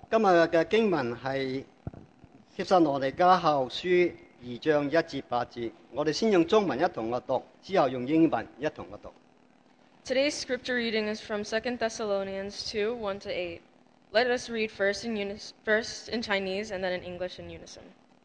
今日嘅經文係帖撒羅尼迦後書2章1至8節，我哋先用中文一同嘅讀，之後用英文一同嘅讀。 Today's scripture reading is from 2 Thessalonians 2, 1 to 8. Let us read first in Chinese and then in English in unison.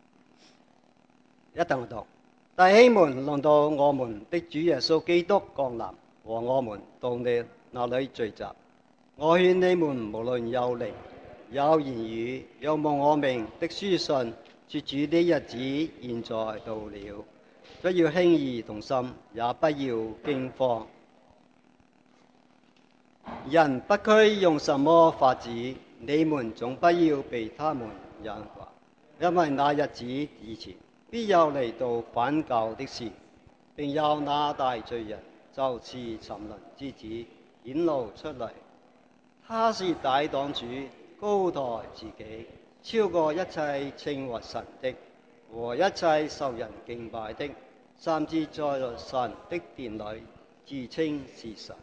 一同讀。弟兄們，論到我們的主耶穌基督降臨和我們到你那裏聚集，我勸你們無論有靈、有言語、有蒙我名的書信，說主的日子現在到了，不要輕易動心，也不要驚慌。人不拘用什麼法子，你們總不要被他們引惑，因為那日子以前必有嚟到反教的事，並有那大罪人，就是沉淪之子顯露出嚟。他是抵擋主，高抬自己，超過一切稱為神的和一切受人敬拜的，甚至在神的殿裏自稱是神。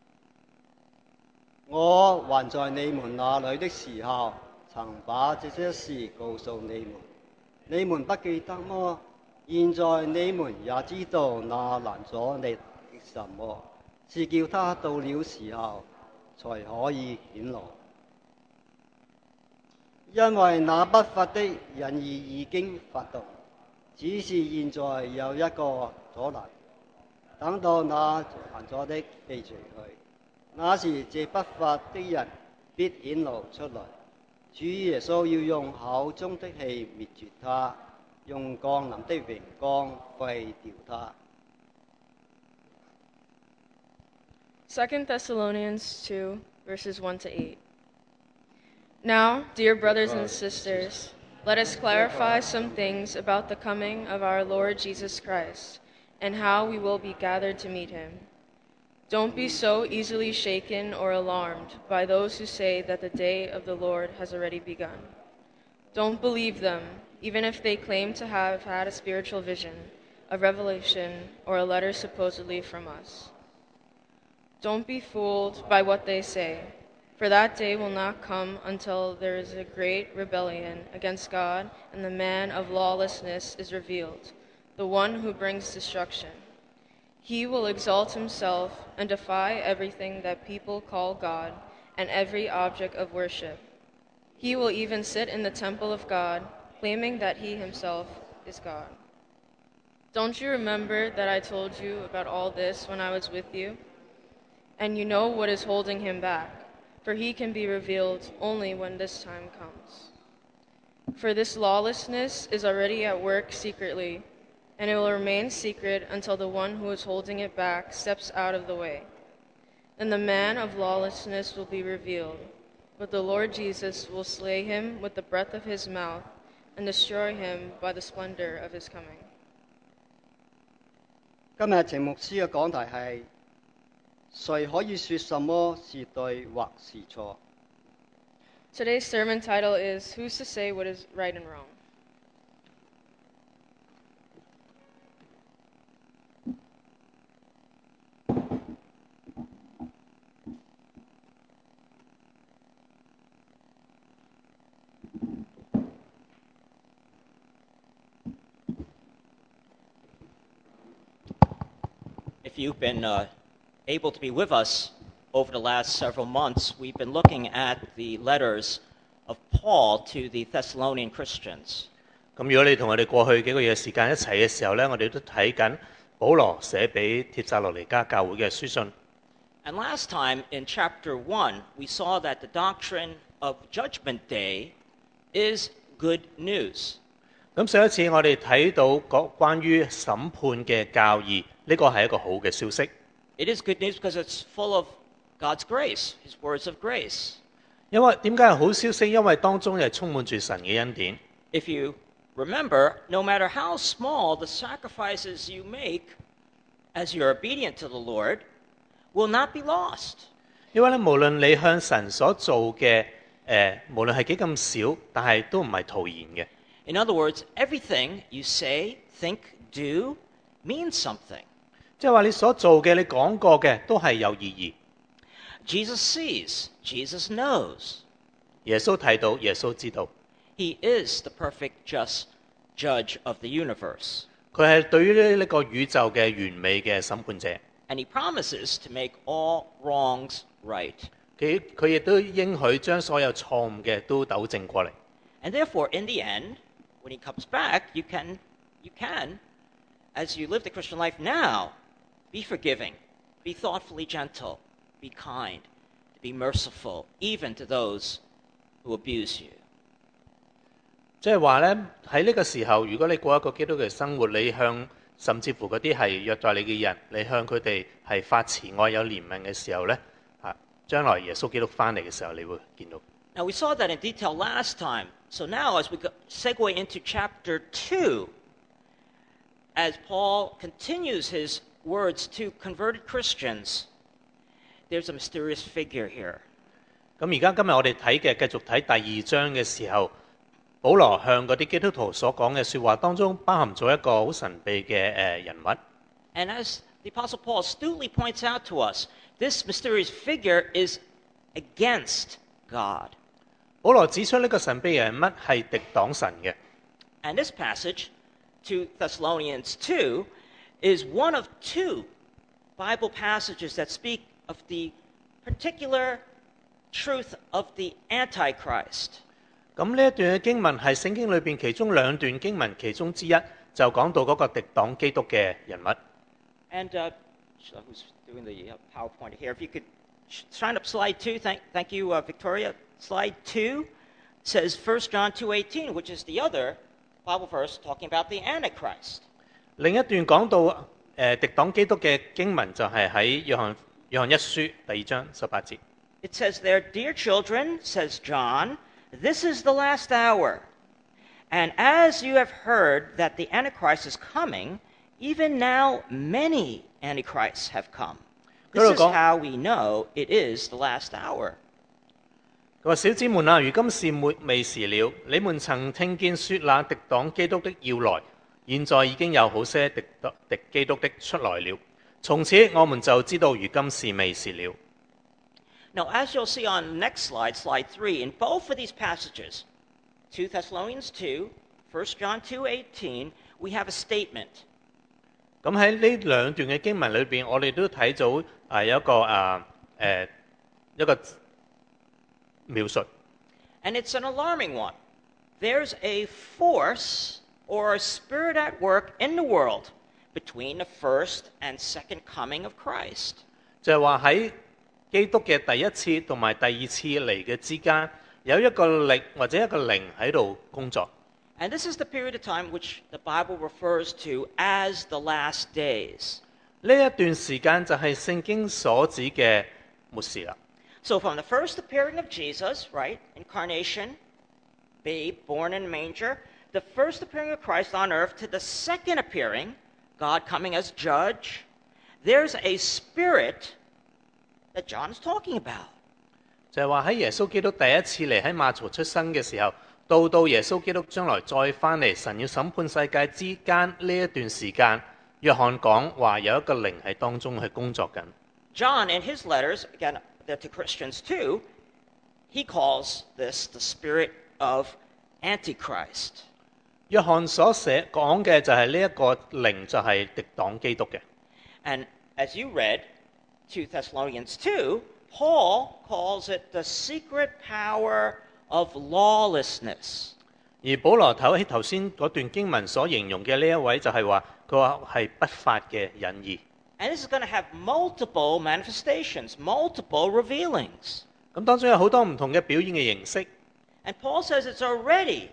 我還在你們那裏的時候，曾把這些事告訴你們，你們不記得麼？現在你們也知道那攔阻你的什麼，是叫他到了時候才可以顯露。因為那不法的人已經發動，只是現在有一個阻攔，等到那攔阻的被除去，那時這不法的人必顯露出來。主耶穌要用口中的氣滅絕他，用降臨的榮光廢掉他。 2 Thessalonians 2, verses 1 to 8. Now, dear brothers and sisters, let us clarify some things about the coming of our Lord Jesus Christ and how we will be gathered to meet him. Don't be so easily shaken or alarmed by those who say that the day of the Lord has already begun. Don't believe them, even if they claim to have had a spiritual vision, a revelation, or a letter supposedly from us. Don't be fooled by what they say, for that day will not come until there is a great rebellion against God and the man of lawlessness is revealed, the one who brings destruction. He will exalt himself and defy everything that people call God and every object of worship. He will even sit in the temple of God, claiming that he himself is God. Don't you remember that I told you about all this when I was with you? And you know what is holding him back, for he can be revealed only when this time comes. For this lawlessness is already at work secretly, and it will remain secret until the one who is holding it back steps out of the way. Then the man of lawlessness will be revealed, but the Lord Jesus will slay him with the breath of his mouth and destroy him by the splendor of his coming. 今日程牧師嘅講題係：誰可以說什麼是對或是錯？ Today's sermon title is Who's to Say What is Right and Wrong? If you've been able to be with us over the last several months, we've been looking at the letters of Paul to the Thessalonian Christians. 咁如果你同我哋過去幾個月時間一齊嘅時候呢，我哋都睇緊保羅寫俾帖撒羅尼迦教會嘅書信。 And last time in chapter 1, we saw that the doctrine of Judgment Day is good news. 咁上一次我哋睇到關於審判嘅教義，呢個係一個好嘅消息。 It is good news because it's full of God's grace, His words of grace. 因為點解係好消息？因為當中係充滿住神嘅恩典。 If you remember, no matter how small the sacrifices you make as you're obedient to the Lord will not be lost. 因為咧，無論你向神所做嘅無論係幾咁少，但係都唔係徒然嘅。 In other words, everything you say, think, do means something. 即係話你所做嘅、你講過嘅都係有意義。 Jesus sees, Jesus knows. 耶穌睇到，耶穌知道， He is the perfect just judge of the universe. 佢係對於呢個宇宙嘅完美嘅審判者。 And he promises to make all wrongs right. 佢亦都應許將所有錯誤嘅都糾正過嚟。 And therefore, in the end, when he comes back, you can, as you live the Christian life now, be forgiving, be thoughtfully gentle, be kind, be merciful, even to those who abuse you. 即係話呢，喺呢個時候，如果你過一個基督嘅生活，你向甚至乎嗰啲係虐待你嘅人，你向佢哋係發慈愛有憐憫嘅時候呢，將來耶穌基督翻嚟嘅時候，你會見到。 Now, we saw that in detail last time. So now, as we segue into chapter 2, as Paul continues his words to converted Christians, there's a mysterious figure here. 咁而家今日我哋睇嘅，繼續睇第2章嘅時候，保羅向嗰啲基督徒所講嘅説話當中，包含咗一個好神秘嘅人物。 And as the Apostle Paul astutely points out to us, this mysterious figure is against God. 保羅指出呢個神秘人物係敵擋神嘅。 And this passage, 2 Thessalonians 2, is one of 2 Bible passages that speak of the particular truth of the Antichrist. 咁呢一段嘅經文係聖經裏邊其中2段經文其中之一，就講到嗰個敵擋基督嘅人物。 And who's doing the PowerPoint here? If you could sign up slide 2. Thank you, Victoria. Slide 2 says 1 John 2:18, which is the other Bible verse talking about the Antichrist. 另一段講到敵擋基督嘅經文就係喺約翰一書第2章18節。 It says there, "Dear children," says John, "this is the last hour. And as you have heard that the Antichrist is coming, even now many Antichrists have come. This is how we know it is the last hour." 佢話：小子們啊，如今是末尾時了。你們曾聽見說那敵擋基督的要來，現在已經有好些敵基督的出來了。從此我們就知道如今是未時了。 Now, as you'll see on the next slide, slide 3, in both of these passages, 2 Thessalonians 2, 1 John 2:18, we have a statement. 咁喺呢2段嘅經文裏邊，我哋都睇到有一個描述。 And it's an alarming one. There's a force or a spirit at work in the world between the first and second coming of Christ. 就係話喺基督嘅第一次同埋第2次嚟嘅之間，有一個力或者一個靈喺度工作。 And this is the period of time which the Bible refers to as the last days. 呢一段時間就係聖經所指嘅末時啦。 So from the first appearing of Jesus, right, incarnation, babe born in a manger, the first appearing of Christ on earth to the second appearing, God coming as judge, there's a spirit that John is talking about. 就係話喺耶穌基督第一次嚟喺馬槽出生嘅時候，到耶穌基督將來再翻嚟，神要審判世界之間呢一段時間，約翰講話有一個靈喺當中去工作緊。 John, in his letters, again, they're to Christians too, he calls this the spirit of Antichrist. 約翰所講嘅就係呢一個靈就係敵擋基督嘅。 And as you read 2 Thessalonians 2, Paul calls it the secret power of lawlessness. 而保羅喺頭先嗰段經文所形容嘅呢一位就係話，佢話係不法嘅隱意。 And this is going to have multiple manifestations, multiple revealings. 咁當中有好多唔同嘅表現嘅形式。 And Paul says it's already,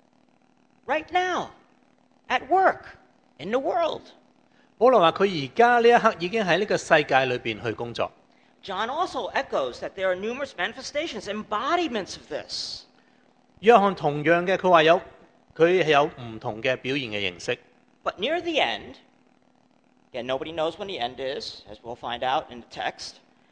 right now, at work in the world. 保羅話佢而家呢一刻已經喺呢個世界裏邊去工作。 John also echoes that there are numerous manifestations, embodiments of this. 約翰同樣嘅，佢係有唔同嘅表現嘅形式。 But near the end, again, nobody knows when the end is, as we'll find out in the text.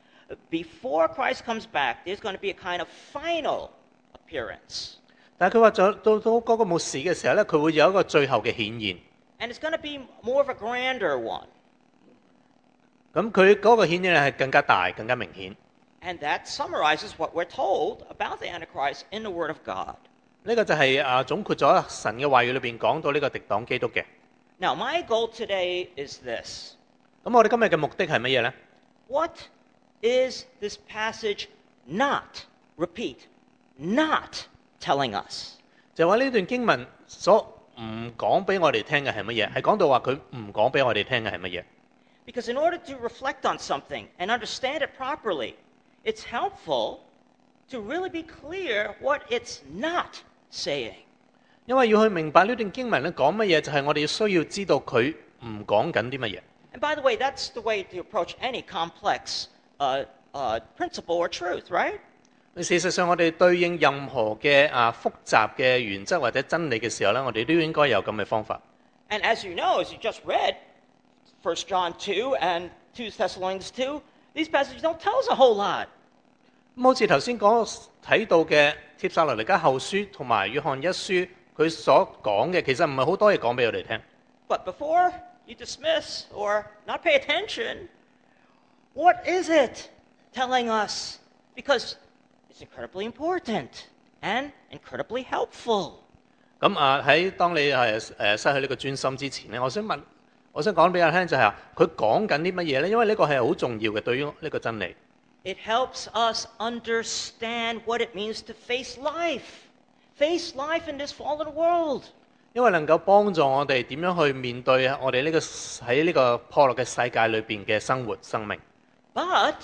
Before Christ comes back, there's going to be a kind of final appearance. 但係佢話到嗰個末時嘅時候咧，佢會有一個最後嘅顯現。 And it's going to be more of a grander one. 咁佢嗰個顯現係更加大、更加明顯。 And that summarizes what we're told about the Antichrist in the Word of God. 呢個就係總括咗神嘅話語裏邊講到呢個敵擋基督嘅。 Now, my goal today is this. 咁我哋今日嘅目的係乜嘢呢？ What is this passage not, repeat, not telling us? 就話呢段經文所唔講俾我哋聽嘅係乜嘢？係講到話佢唔講俾我哋聽嘅係乜嘢？ Because in order to reflect on something and understand it properly, it's helpful to really be clear what it's not saying. 因為要去明白呢段經文咧講乜嘢，就係我哋需要知道佢唔講緊啲乜嘢。 And by the way, that's the way to approach any complex principle or truth, right? 事實上，我哋對應任何嘅複雜嘅原則或者真理嘅時候咧，我哋都應該有咁嘅方法。 And as you know, as you just read, 1 John 2 and 2 Thessalonians 2, these passages don't tell us a whole lot. 咁好似頭先睇到嘅帖撒羅尼迦後書同埋約翰一書，佢所講嘅其實唔係好多嘢講俾我哋聽。 But before you dismiss or not pay attention, what is it telling us? Because it's incredibly important and incredibly helpful. 咁喺當你失去呢個專心之前咧，我想講俾你聽就係佢講緊啲乜嘢咧？因為呢個係好重要嘅對於呢個真理。 It helps us understand what it means to face life in this fallen world. 因為能夠幫助我哋點樣去面對我哋喺呢個破落嘅世界裏邊嘅生活生命。 But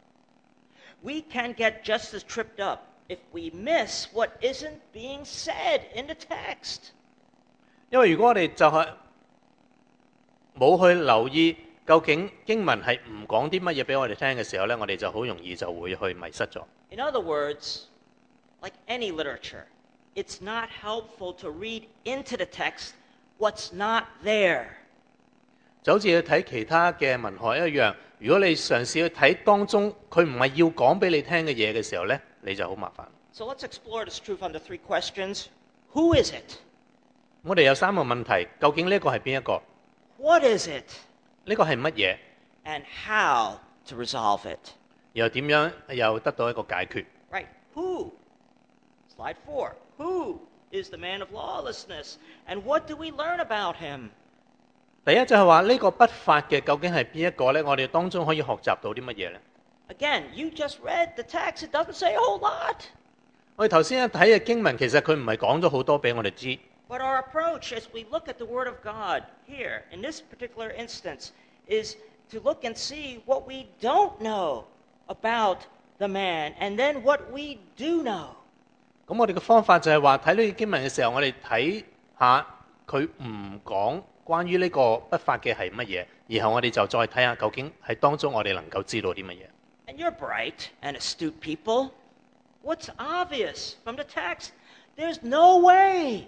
we can get just as tripped up if we miss what isn't being said in the text. 因為如果我哋就係冇去留意究竟經文係唔講啲乜嘢俾我哋聽嘅時候咧，我哋就好容易就會去迷失咗。 In other words, like any literature, it's not helpful to read into the text what's not there. 就好似去睇其他嘅文學一樣，如果你嘗試去睇當中佢唔係要講俾你聽嘅嘢嘅時候咧，你就好麻煩。 So let's explore this truth under 3 questions. Who is it? 我哋有3個問題，究竟呢個係邊一個？ What is it? 呢個係乜嘢？ And how to resolve it? 又點樣又得到一個解決？ Right. Who? Slide 4. Who is the man of lawlessness? And what do we learn about him? 第一就係話呢個不法嘅究竟係邊一個呢？我哋當中可以學習到啲乜嘢呢？ Again, you just read the text. It doesn't say a whole lot. 我哋頭先一睇嘅經文，其實佢唔係講咗好多俾我哋知。 But our approach as we look at the Word of God here, in this particular instance, is to look and see what we don't know about the man, and then what we do know. 咁我哋嘅方法就係話睇呢個經文嘅時候，我哋睇下佢唔講關於呢個不法嘅係乜嘢，然後我哋就再睇下究竟喺當中我哋能夠知道啲乜嘢。 And you're bright and astute people. What's obvious from the text? There's no way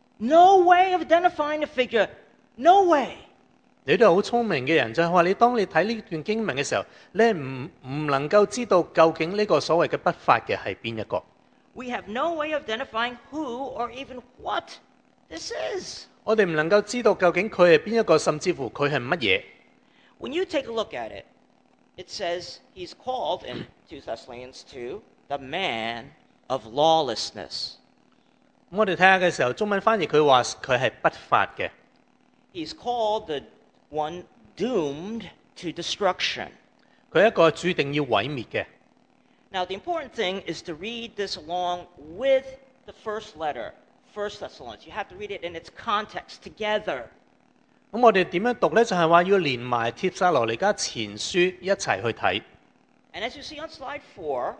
of identifying the figure. No way. 你都係好聰明嘅人，就係話你當你睇呢段經文嘅時候，你係唔能夠知道究竟呢個所謂嘅不法嘅係邊一個。 We have no way of identifying who or even what this is. 我哋唔能夠知道究竟佢係邊一個，甚至乎佢係乜嘢。 When you take a look at it, it says he's called in 2 Thessalonians 2, the man of lawlessness. 我哋睇下嘅時候，中文翻譯佢話佢係不法嘅。 He's called the one doomed to destruction. 佢係一個注定要毀滅嘅。 Now, the important thing is to read this along with the first letter, 1 Thessalonians. You have to read it in its context together. 咁我哋點樣讀呢？就係話要連埋帖撒羅尼迦前書一齊去睇。 And as you see on slide 4,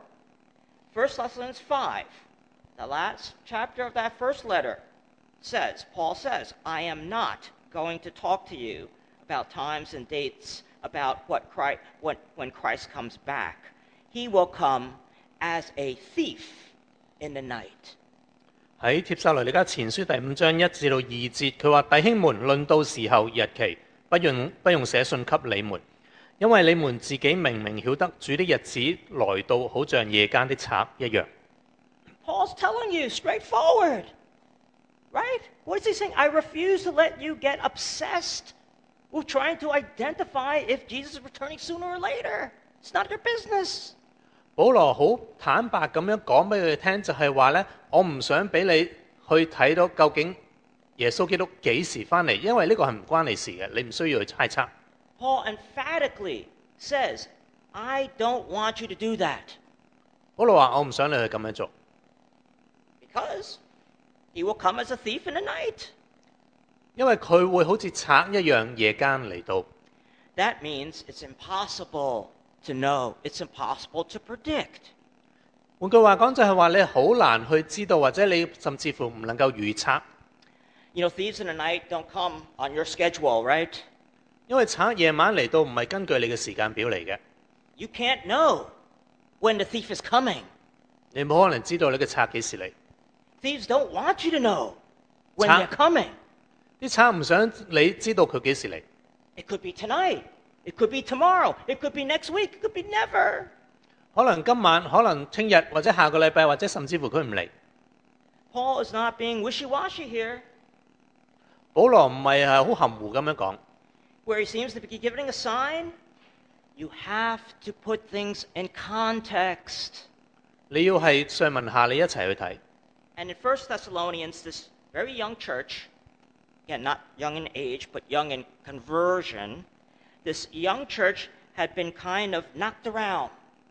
1 Thessalonians 5, the last chapter of that first letter says, Paul says, I am not going to talk to you about times and dates about when Christ comes back. He will come as a thief in the night. 喺帖撒羅尼迦前書第5章1至2節，佢話：弟兄們，論到時候日期，不用寫信給你們，因為你們自己明明曉得主的日子來到，好像夜間的賊一樣。 Paul's telling you straightforward, right? What is he saying? I refuse to let you get obsessed with trying to identify if Jesus is returning sooner or later. It's not your business. 保羅好坦白咁樣講俾佢哋聽，就係話呢：「我唔想俾你去睇到究竟耶穌基督幾時翻嚟，因為呢個係唔關你事嘅，你唔需要去猜測。」 Paul emphatically says, I don't want you to do that 保羅話：我唔想你去咁樣做， because he will come as a thief in the night. 因為佢會好似賊一樣夜間嚟到。 That means it's impossible to know. It's impossible to predict. 換句話講，就係話你好難去知道，或者你甚至乎唔能夠預測。 You know, thieves in the night don't come on your schedule, right? 因為賊夜晚嚟到唔係根據你嘅時間表嚟嘅， You can't know when the thief is coming. 你冇可能知道你嘅賊幾時嚟。 Thieves don't want you to know when Cha- they're coming. 啲賊唔想你知道佢幾時嚟， It could be tonight. It could be tomorrow. It could be next week. It could be never. 可能今晚，可能聽日，或者下個禮拜，或者甚至乎佢唔嚟。 Paul is not being wishy-washy here, 保羅唔係好含糊咁樣講， where he seems to be giving a sign. You have to put things in context. 你要係上文下理一齊去睇。 And in 1 Thessalonians, this very young church, again, not young in age, but young in conversion, this young church had been kind of knocked around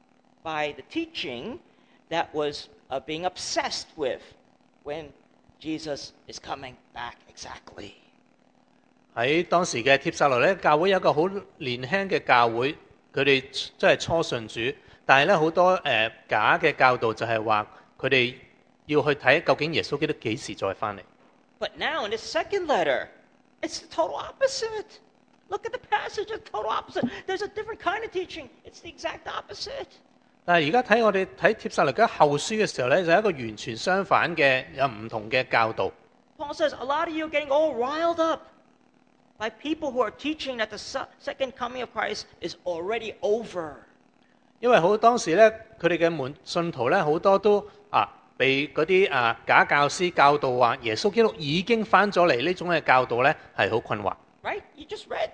by the teaching that was being obsessed with when Jesus is coming back exactly. 喺當時嘅帖撒羅尼迦教會有一個好年輕嘅教會，佢哋真係初信主，但係咧好多假嘅教導就係話佢哋要去睇究竟耶穌基督幾時再翻嚟。 But now in the second letter, it's the total opposite. Look at the passage, it's the total opposite. There's a different kind of teaching. It's the exact opposite. 但係而家睇我哋睇帖撒羅尼迦後書嘅時候咧，就係一個完全相反嘅有唔同嘅教導。 Paul says a lot of you are getting all riled up by people who are teaching that the second coming of Christ is already over. 因為好當時咧，佢哋嘅信徒咧好多都被嗰啲假教師教導話耶穌基督已經翻咗嚟，呢種嘅教導咧係好困惑。 Right? You just read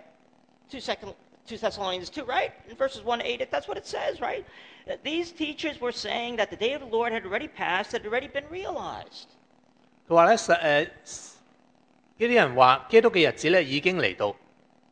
2 Thessalonians 2, right? In verses 1 to 8, that's what it says, right? That these teachers were saying that the day of the Lord had already passed, had already been realized. 佢話咧呢啲人話基督嘅日子咧已經嚟到。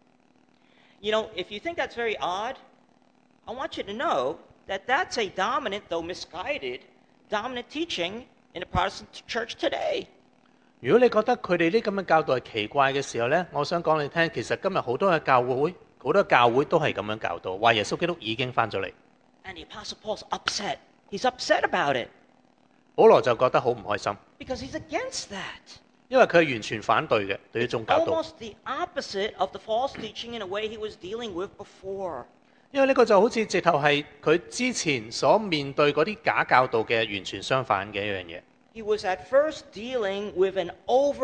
You know, if you think that's very odd, I want you to know that that's a dominant, though misguided, dominant teaching in the Protestant church today. 如果你覺得佢哋呢咁嘅教導係奇怪嘅時候咧，我想講你聽，其實今日好多嘅教會都係咁樣教導，話耶穌基督已經翻咗嚟。 And the Apostle Paul's upset. He's upset about it 保羅就覺得好唔開心， because he's against that. 因為佢係完全反對嘅對呢種教導， Almost the opposite of the false teaching in a way he was dealing with before. 因為呢個就好似直頭係佢之前所面對嗰啲假教導嘅完全相反嘅一樣嘢。 He was at first dealing with an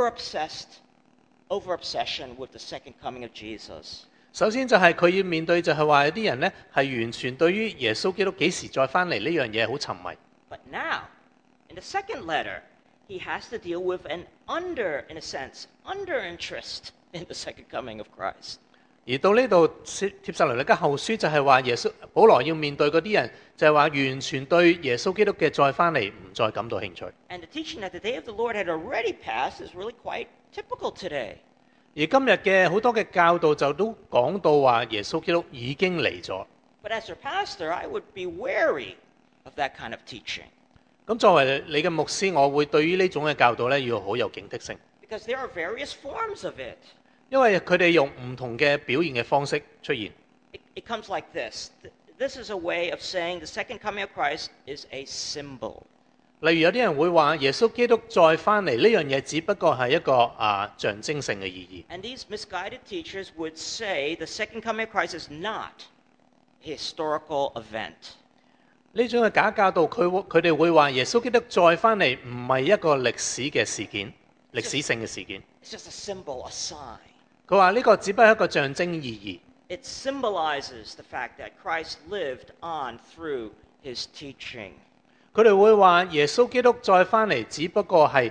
over-obsession with the second coming of Jesus. 首先就係佢要面對就係話有啲人呢係完全對於耶穌基督幾時再翻嚟呢樣嘢好沉迷。 But now, in the second letter, he has to deal with an in a sense, under-interest in the second coming of Christ. 而到呢度帖撒羅尼迦後書就係話保羅要面對嗰啲人就係話完全對耶穌基督嘅再翻嚟唔再感到興趣。 And the teaching that the day of the Lord had already passed is really quite typical today. 而今日嘅好多嘅教導就都講到話耶穌基督已經嚟咗。 But as your pastor, I would be wary of that kind of teaching. 咁作為你嘅牧師，我會對於呢種嘅教導咧要好有警惕性， Because there are various forms of it. 因為佢哋用唔同嘅表現嘅方式出現。 It comes like this. This is a way of saying the second coming of Christ is a symbol. 例如有啲人會話耶穌基督再翻嚟呢樣嘢，只不過係一個象徵性嘅意義。 And these misguided teachers would say the second coming of Christ is not a historical event. 呢種嘅假教導，佢哋會話耶穌基督再翻嚟唔係一個歷史嘅事件，歷史性嘅事件。 It's just a symbol, a sign. 佢話呢個只不過係一個象徵意義。 It symbolizes the fact that Christ lived on through his teaching. 佢哋會話耶穌基督再翻嚟，只不過係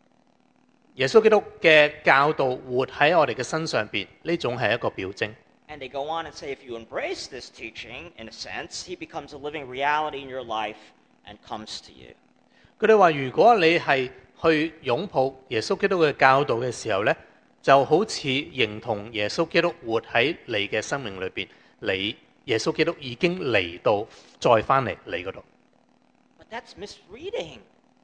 耶穌基督嘅教導活喺我哋嘅身上邊，呢種係一個表徵。 And they go on and say, if you embrace this teaching, in a sense, he becomes a living reality in your life and comes to you. 佢哋話：如果你係去擁抱耶穌基督嘅教導嘅時候呢，就好似認同耶穌基督活喺你嘅生命裏邊，耶穌基督已經嚟到，再翻嚟你嗰度。 But that's misreading,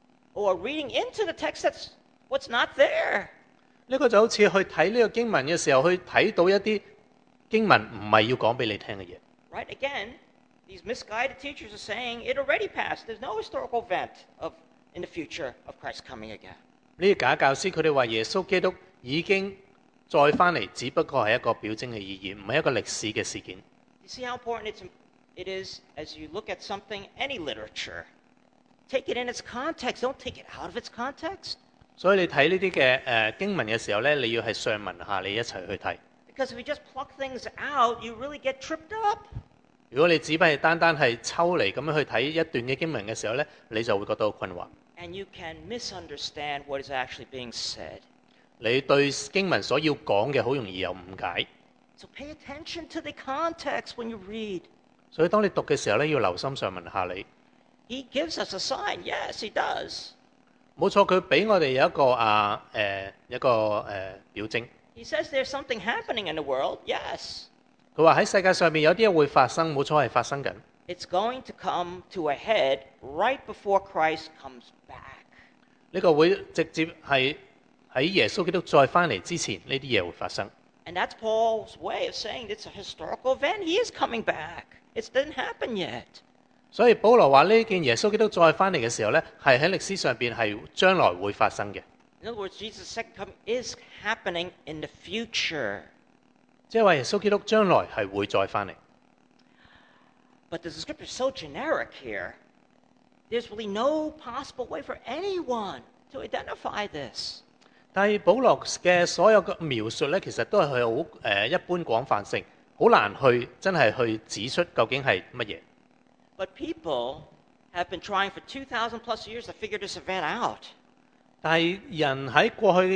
or reading into the text that's what's not there. 呢個就好似去睇呢個經文嘅時候，去睇到一啲經文唔係要講俾你聽嘅嘢。 Right? Again, these misguided teachers are saying it already passed. There's no historical event in the future of Christ coming again. 呢啲假教師佢哋話耶穌基督已經再翻嚟，只不過係一個表徵嘅意義，唔係一個歷史嘅事件。 You see how important it is as you look at something, any literature. Take it in its context. Don't take it out of its context. 所以你睇呢啲嘅經文嘅時候呢，你要係上文下理一齊去睇。 Because if you just pluck things out, you really get tripped up. 如果你只不係單單係抽離咁樣去睇一段嘅經文嘅時候呢，你就會覺得好困惑。 And you can misunderstand what is actually being said. 你對經文所要講嘅好容易有誤解。 So pay attention to the context when you read. 所以當你讀嘅時候呢，要留心上文下理。 He gives us a sign. Yes, he does. 冇錯，佢俾我哋有一個表徵。 He says there's something happening in the world. Yes. 佢話喺世界上面有啲嘢會發生，冇錯係發生緊。 It's going to come to a head right before Christ comes back. 呢個會直接係喺耶穌基督再翻嚟之前，呢啲嘢會發生。 And that's Paul's way of saying it's a historical event. He is coming back. It didn't happen yet. 所以保羅話呢件耶穌基督再翻嚟嘅時候呢，係喺歷史上邊係將來會發生嘅。 In other words, Jesus' second coming is happening in the future. 即係話耶穌基督將來係會再翻嚟。 But the scripture is so generic here. There's really no possible way for anyone to identify this. 但係保羅嘅所有嘅描述呢，其實都係好一般廣泛性，好難去真係去指出究竟係乜嘢。 But people have been trying for 2,000 plus years to figure this event out. 但係人喺過去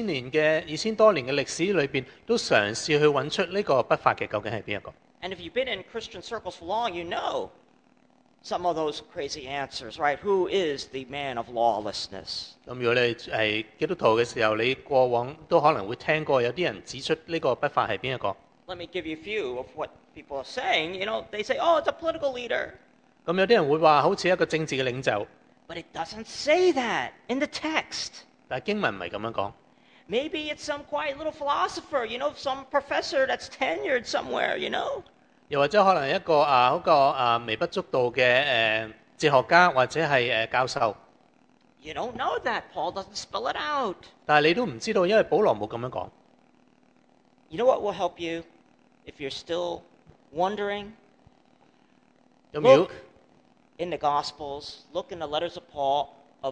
2000多年嘅歷史裏邊，都嘗試去揾出呢個不法嘅究竟係邊一個。 And if you've been in Christian circles for long, you know some of those crazy answers, right? Who is the man of lawlessness? 咁如果你係基督徒嘅時候，你過往都可能會聽過有啲人指出呢個不法係邊一個。 Let me give you a few of what people are saying. You know, they say, oh, it's a political leader. 咁有啲人會話好似一個政治嘅領袖， But it doesn't say that in the text. 但係經文唔係咁樣講。 Maybe it's some quiet little philosopher, you know, some professor that's tenured somewhere, you know. 又或者可能一個微不足道嘅哲學家或者係教授。 You don't know that. Paul doesn't spell it out. 但係你都唔知道，因為保羅冇咁樣講。 You know what will help you if you're still wondering? 咁如果 Look in the Gospels, look in the letters of Paul of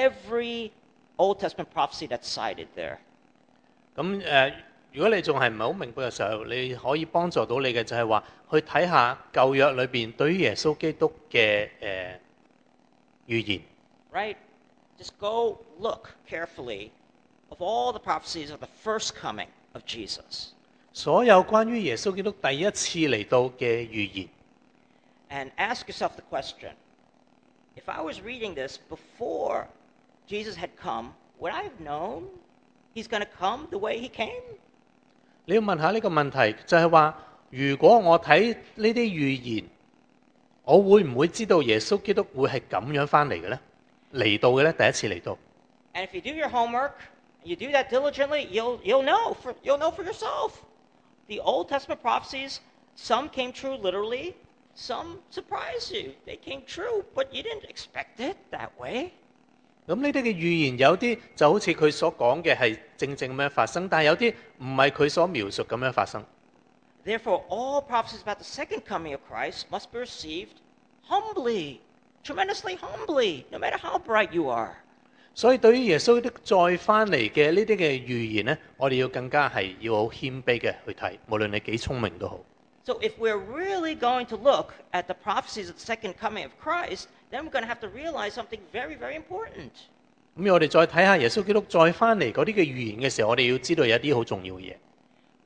every Old Testament prophecy that's cited there. 咁如果你仲係唔係好明白嘅時候，你可以幫助到你嘅就係話去睇下舊約裏邊對於耶穌基督嘅預言。 Right? Just go look carefully of all the prophecies of the first coming of Jesus. 所有關於耶穌基督第一次嚟到嘅預言。 And ask yourself the question, if I was reading this before Jesus had come, would I have known he's going to come the way he came? 你要問下呢個問題，就係話，如果我睇呢啲預言，我會唔會知道耶穌基督會係咁樣翻嚟嘅呢？嚟到嘅呢，第一次嚟到。 And if you do your homework, and you do that diligently, you'll know for yourself. The Old Testament prophecies, some came true literally, some surprised you. They came true, but you didn't expect it that way. 咁呢啲嘅預言有啲就好似佢所講嘅係正咁樣發生，但係有啲唔係佢所描述咁樣發生。 Therefore, all prophecies about the second coming of Christ must be received humbly, tremendously humbly, no matter how bright you are. 所以對於耶穌基督再翻嚟嘅呢啲嘅預言呢，我哋要更加係要好謙卑嘅去睇，無論你幾聰明都好。 So if we're really going to look at the prophecies of the second coming of Christ, then we're going to have to realize something very, very important. 咁我哋再睇下耶穌基督再翻嚟嗰啲嘅預言嘅時候，我哋要知道有一啲好重要嘅嘢。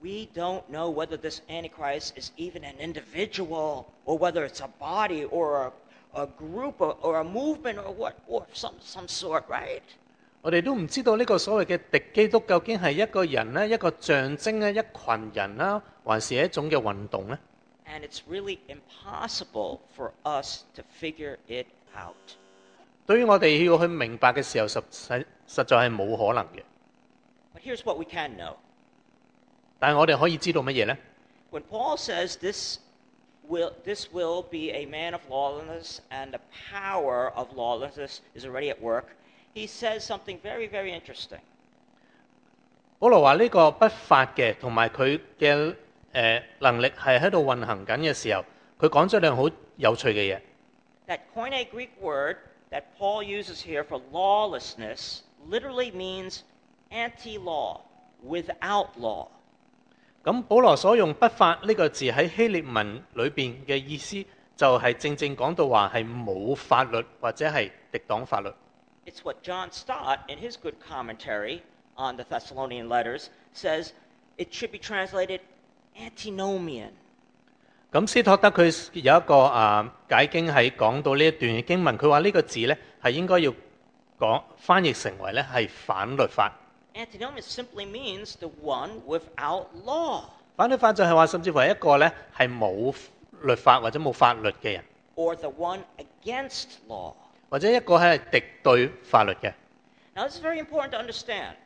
we don't know whether this Antichrist is even an individual or whether it's a body or a group or a movement or some sort, right? 我哋都唔知道呢個所謂嘅敵基督究竟係一個人呢，一個象徵呢，一群人啦，還是一種嘅運動呢？ And it's really impossible for us to figure it out. 對於我哋要去明白嘅時候，實在係冇可能嘅。 But here's what we can know. 但係我哋可以知道乜嘢呢？ When Paul says this will be a man of lawlessness and the power of lawlessness is already at work, he says something very, very interesting. 保羅話呢個不法嘅同埋佢嘅能力係喺度運行緊嘅時候，佢講咗兩好有趣嘅嘢。 That koine Greek word that Paul uses here for lawlessness literally means anti-law, without law. 咁保羅所用不法呢個字喺希臘文裏邊嘅意思，就係正正講到話係冇法律或者係敵擋法律。 It's what John Stott, in his good commentary on the Thessalonian letters, says it should be translated antinomian. 咁斯托德佢有一個解經喺講到呢一段嘅經文，佢話呢個字呢係應該要翻譯成為呢係反律法。 Antinomian simply means the one without law. 反律法就係話，甚至乎係一個呢係冇律法或者冇法律嘅人， Or the one against law. 或者一個係敵對法律嘅。 Now, this is very important to understand.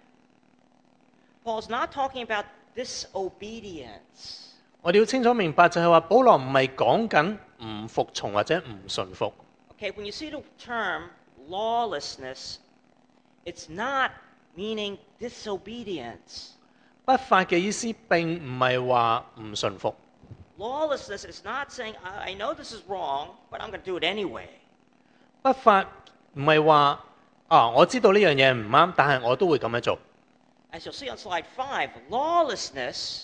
Paul's not talking about disobedience. 我哋要清楚明白就係話，保羅唔係講緊唔服從或者唔順服。 Okay, when you see the term lawlessness, it's not meaning disobedience. 不法嘅意思並唔係話唔順服。 Lawlessness is not saying, I know this is wrong, but I'm going to do it anyway. 不法唔係話我知道呢樣嘢唔啱，但係我都會咁樣做。 As you'll see on slide 5, lawlessness,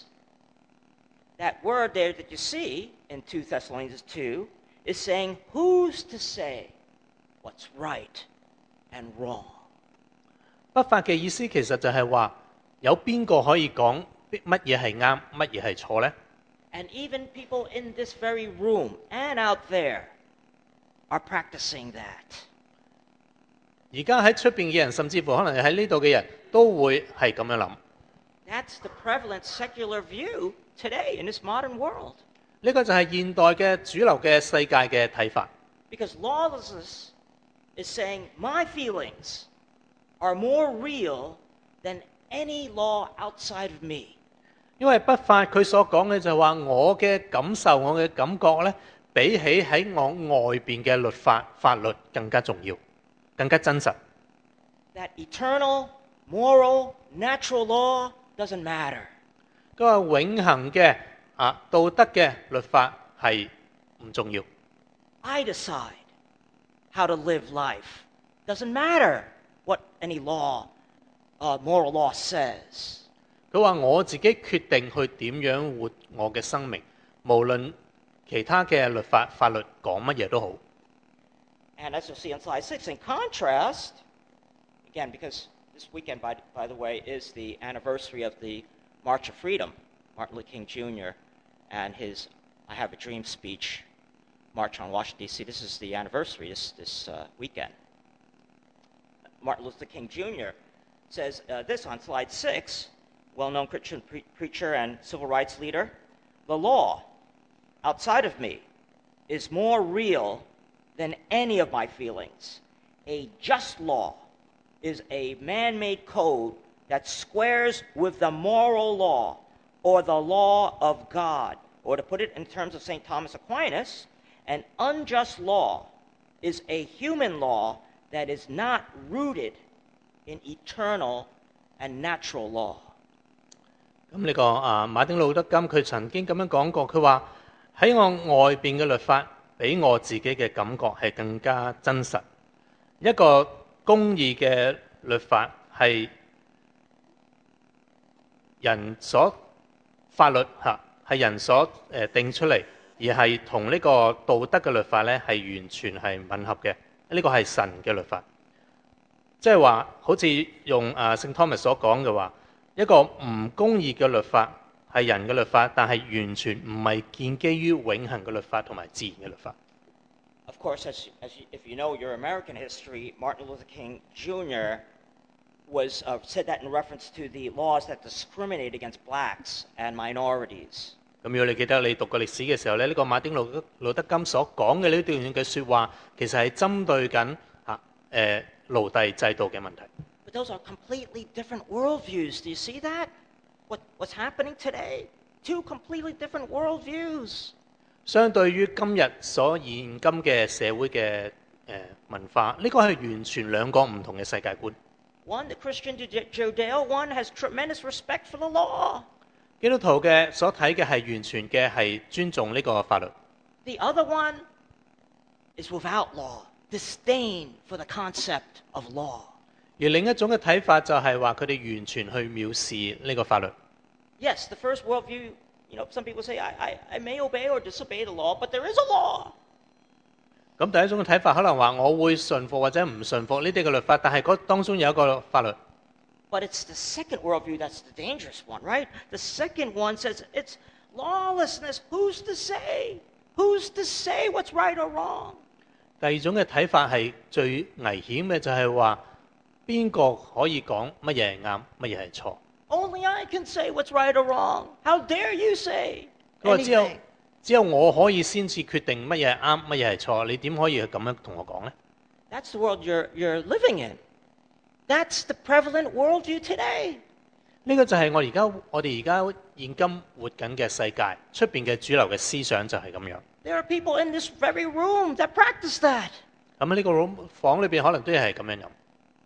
that word there that you see in 2 Thessalonians 2, is saying who's to say what's right and wrong. 不法嘅意思其實就係話，有邊個可以講乜嘢係啱，乜嘢係錯呢？ And even people in this very room and out there are practicing that. 而家喺出邊嘅人，甚至乎可能喺呢度嘅人都會係咁樣諗。 That's the prevalent secular view today in this modern world. 呢個就係現代嘅主流嘅世界嘅睇法。 Because lawlessness is saying my feelings are more real than any law outside of me. 因為不法佢所講嘅就係話，我嘅感受、我嘅感覺呢，比起喺我外邊嘅法律更加重要，更加真實。 That eternal, moral, natural law doesn't matter. 佢話永恆嘅道德嘅律法係唔重要。 I decide how to live life. Doesn't matter what any law, moral law says. 佢話我自己決定去點樣活我嘅生命，無論其他嘅法律講乜嘢都好。 And as you'll see on slide 6, in contrast, again, because this weekend, by the way, is the anniversary of the March of Freedom, Martin Luther King Jr. and his I Have a Dream speech, March on Washington, D.C. This is the anniversary this weekend. Martin Luther King Jr. says this on slide 6, well-known Christian preacher and civil rights leader, the law outside of me is more real than any of my feelings. A just law is a man-made code that squares with the moral law or the law of God. Or to put it in terms of St. Thomas Aquinas, an unjust law is a human law that is not rooted in eternal and natural law. 咁呢個馬丁路德金佢曾經咁樣講過，佢話喺我外邊嘅律法，比我自己嘅感覺係更加真實。一個公義嘅律法係人所法律係人所定出嚟，而係同呢個道德嘅律法咧係完全係吻合嘅。呢個係神嘅律法，即係話好似用聖 Thomas 所講嘅話，一個唔公義嘅律法係人嘅律法，但係完全唔係建基於永恆嘅律法同埋自然嘅律法。 Of course, if you know your American history, Martin Luther King Jr. said that in reference to the laws that discriminate against blacks and minorities. 咁如果你記得你讀過歷史嘅時候咧，呢個馬丁路德金所講嘅呢段嘅説話，其實係針對緊奴隸制度嘅問題。 But those are completely different worldviews. Do you see that? What's happening today? Two completely different worldviews. 相對於今日所現今嘅社會嘅文化，呢個係完全兩個唔同嘅世界觀。 One, the Christian Judeo, one has tremendous respect for the law. 基督徒嘅所睇嘅係完全嘅係尊重呢個法律。 The other one is without law, disdain for the concept of law. 而另一種嘅睇法就係話佢哋完全去藐視呢個法律。 Yes, the first worldview, some people say, I may obey or disobey the law, but there is a law. 咁第一種嘅睇法可能話我會順服或者唔順服呢啲嘅律法，但係嗰當中有一個法律。 But it's the second worldview that's the dangerous one, right? The second one says it's lawlessness. Who's to say? Who's to say what's right or wrong? 第二種嘅睇法係最危險嘅，就係話邊個可以講乜嘢係啱，乜嘢係錯。 Only I can say what's right or wrong. How dare you say 佢話 anything? 只有我可以先至決定乜嘢係啱，乜嘢係錯。你點可以咁樣同我講呢？ That's the world you're living in. That's the prevalent worldview today. 呢個就係我哋而家現今活緊嘅世界，出邊嘅主流嘅思想就係咁樣。 There are people in this very room that practice that. 咁呢個房裏邊可能都係咁樣諗。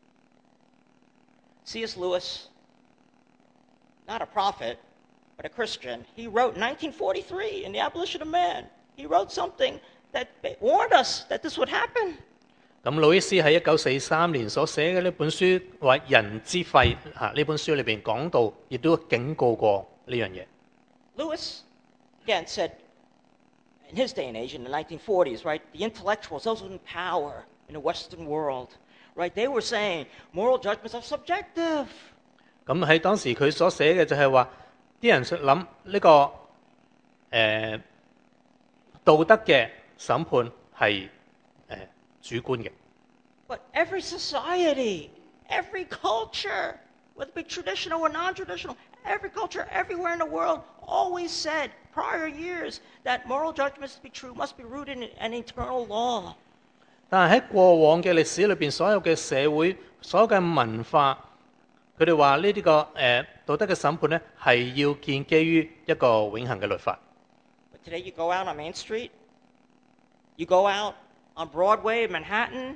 C.S. Lewis, not a prophet, but a Christian, he wrote in 1943 in The Abolition of Man, he wrote something that warned us that this would happen. 咁路易斯喺1943年所寫嘅呢本書話人之肺呢本書裏邊講到，亦都警告過呢樣嘢。 Lewis, again, said in his day and age, in the 1940s, right, the intellectuals, those in power in the Western world, right, they were saying moral judgments are subjective. 咁喺當時佢所寫嘅就係話，啲人諗呢個道德嘅審判係主觀嘅。 But every society, every culture, whether it be traditional or non-traditional, every culture everywhere in the world always said prior years that moral judgments to be true must be rooted in an eternal law. 但係喺過往嘅歷史裏邊，所有嘅社會、所有嘅文化，佢哋話呢啲個道德嘅審判咧，係要建基於一個永恆嘅律法。 But today you go out on Main Street, you go out on Broadway, Manhattan,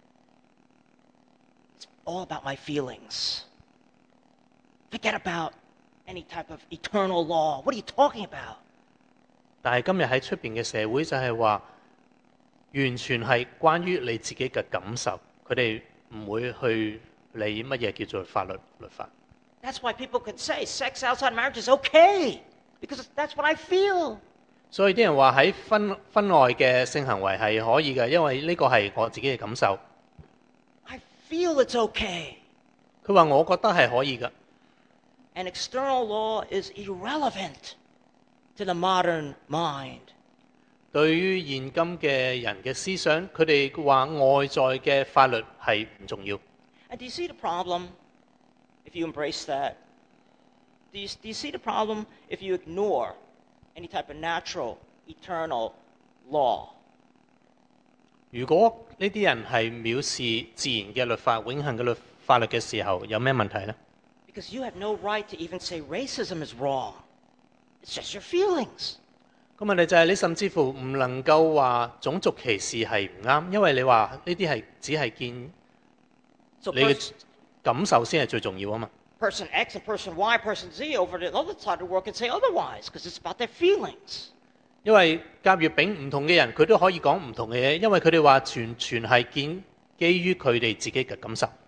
it's all about my feelings. Forget about any type of eternal law. What are you talking about? 但係今日喺出邊嘅社會就係話，完全係關於你自己嘅感受，佢哋唔會去理乜嘢叫做法律律法。 That's why people can say sex outside marriage is okay, because that's what I feel. 所以啲人話喺婚外嘅性行為係可以嘅，因為呢個係我自己嘅感受。 I feel it's okay. 佢話我覺得係可以嘅。 And external law is irrelevant to the modern mind. 對於現今嘅人嘅思想，佢哋話外在嘅法律係唔重要。 And do you see the problem if you embrace that? Do you see the problem if you ignore any type of natural, eternal law? 如果呢啲人係藐視自然嘅律法、永恆嘅法律嘅時候，有咩問題呢？ Because you have no right to even say racism is wrong. It's just your feelings. 個問題就係你甚至乎唔能夠話種族歧視係唔啱，因為你話呢啲係只係見 So 你嘅感受先係最重要啊嘛。 person X and person Y, person Z over the other side of the world can say otherwise because it's about their feelings. 因為甲乙丙唔同嘅人，佢都可以講唔同嘅嘢，因為佢哋話全係建基於佢哋自己嘅感受。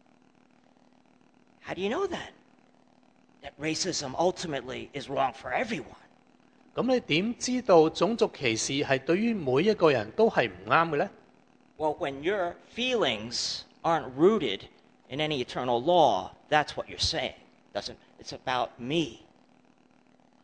How do you know that? That racism ultimately is wrong for everyone. 咁你點知道種族歧視係對於每一個人都係唔啱嘅呢？ Well, when your feelings aren't rooted in any eternal law, that's what you're saying. It's about me.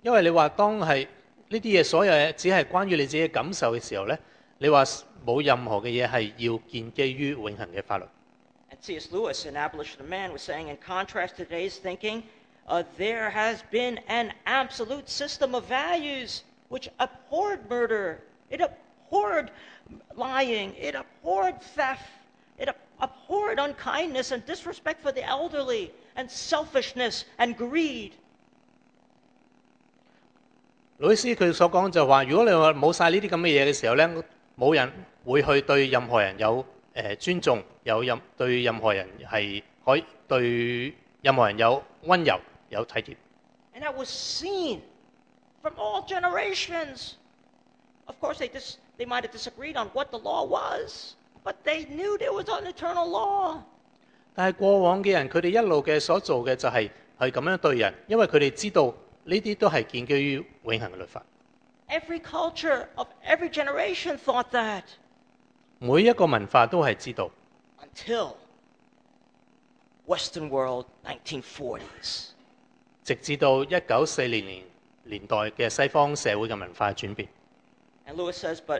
因為你話當係呢啲嘢所有嘢只係關於你自己嘅感受嘅時候呢，你話冇任何嘅嘢係要建基於永恆嘅法律。 And C.S. Lewis in Abolition of Man was saying, in contrast to today's thinking, there has been an absolute system of values which abhorred murder, it abhorred lying, it abhorred theft, it abhorred unkindness and disrespect for the elderly, and selfishness and greed. 魯伊斯佢所講就話，如果你話冇晒呢啲咁嘅嘢嘅時候呢，冇人會去對任何人有尊重，對任何人係可以對任何人有溫柔有體貼。 And that was seen from all generations. Of course, they might have disagreed on what the law was, but they knew there was an eternal law. 但係過往嘅人，佢哋一路嘅所做嘅就係咁樣對人，因為佢哋知道呢啲都係建基於永恆嘅律法。 Every culture of every generation thought that. 每一個文化都係知道。 Until Western world 1940s. 直至到1940年代嘅西方社會嘅文化轉變。 And Lewis says, but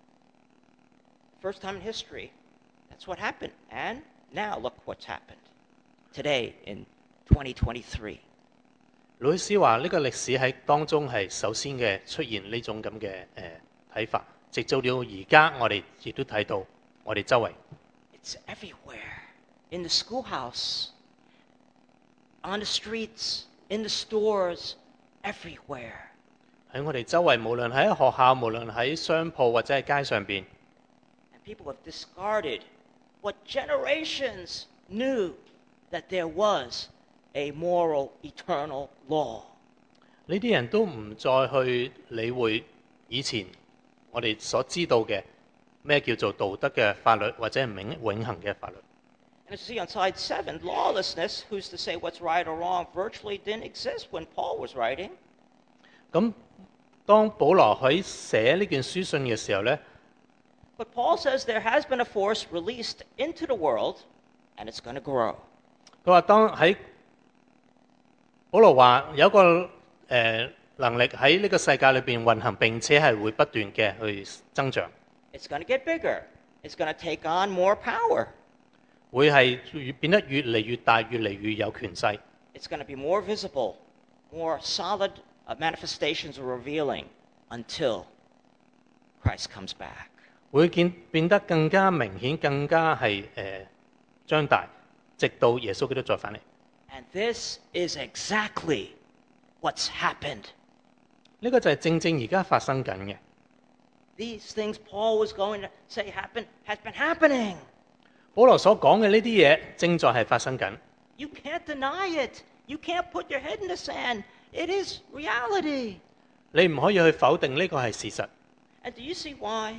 first time in history, that's what happened. And now look what's happened today in 2023. 魯伊斯話呢個歷史喺當中係首先嘅出現呢種咁嘅睇法，直到了而家我哋亦都睇到我哋周圍。 It's everywhere. In the schoolhouse, on the streets, in the stores, everywhere. 喺我哋周圍，無論喺學校，無論喺商鋪或者喺街上邊。 And people have discarded what generations knew that there was a moral, eternal law. 呢啲人都唔再去理會以前我哋所知道嘅咩叫做道德嘅法律或者係永恆嘅法律。 And as you see on side 7, lawlessness, who's to say what's right or wrong, virtually didn't exist when Paul was writing. 咁當保羅喺寫呢卷書信嘅時候呢， But Paul says there has been a force released into the world, and it's going to grow. 佢話當喺保羅話有一個能力喺呢個世界裏邊運行，並且係會不斷嘅去增長。 It's going to get bigger. It's going to take on more power. 會係變得越嚟越大，越嚟越有權勢。 It's going to be more visible, more solid manifestations are revealing until Christ comes back. 會變得更加明顯，更加係張大，直到耶穌基督再返嚟。 And this is exactly what's happened. 呢個就係正正而家發生緊嘅。 These things Paul was going to say happen has been happening. 保羅所講嘅呢啲嘢正在係發生緊。 You can't deny it. You can't put your head in the sand. It is reality. 你唔可以去否定呢個係事實。 And do you see why?